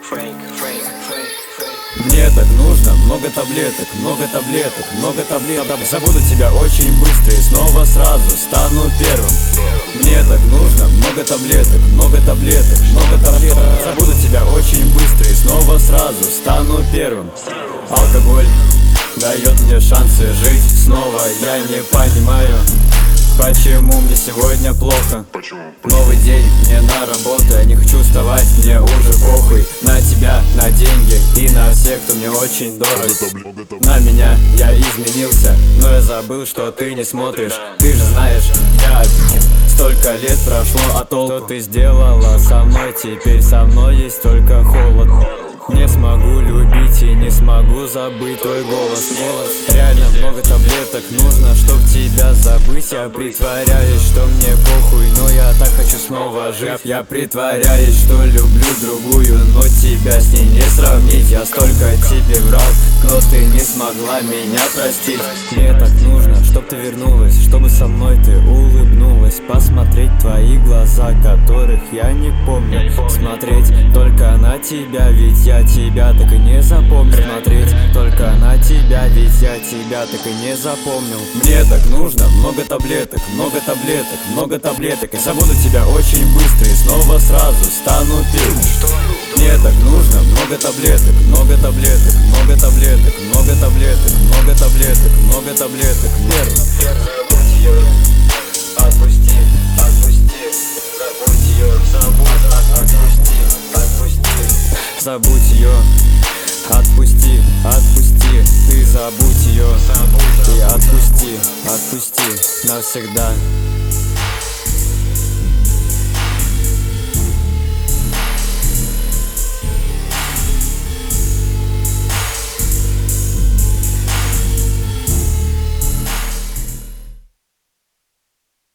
Мне так нужно много таблеток, много таблеток, много таблеток. Забуду тебя очень быстро и снова сразу стану первым. Мне так нужно много таблеток, много таблеток, много таблеток. Забуду тебя очень быстро и снова сразу стану первым. Алкоголь дает мне шансы жить снова. Я не понимаю, почему мне сегодня плохо. Новый день, мне на работу, я не хочу вставать, мне уже похуй. На тебя, на деньги и на всех, кто мне очень дорог. На меня я изменился, но я забыл, что ты не смотришь. Ты же знаешь, столько лет прошло, а толку ты сделала со мной. Теперь со мной есть только холод. Не смогу любить и не смогу забыть твой голос. Реально много таблеток нужно, чтоб тебя забыть. Я притворяюсь, что мне похуй, но я так хочу снова жить. Я притворяюсь, что люблю другую, но тебя с ней не сравнить. Я столько тебе врал, но ты не смогла меня простить. Мне так нужно, чтоб ты вернулась, чтобы со мной ты улыбнулась. Посмотреть твои глаза, которых я не помню. Смотреть только на тебя, ведь я тебя так и не запомнил. Смотреть только на тебя, ведь я тебя так и не запомнил. Мне так нужно много таблеток, много таблеток, много таблеток. И забуду тебя очень быстро и снова сразу стану первым. Мне так нужно много таблеток, много таблеток, много таблеток, много таблеток, много таблеток, много таблеток. Первым. Отпусти, отпусти, забудь ее, отпусти, отпусти. Забудь ее, отпусти, отпусти, ты забудь ее. И отпусти, отпусти навсегда.